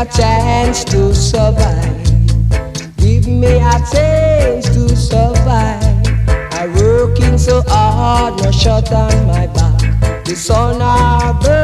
chance to survive. Give me a chance to survive. I working so hard, no shut on my back. The sun are burning.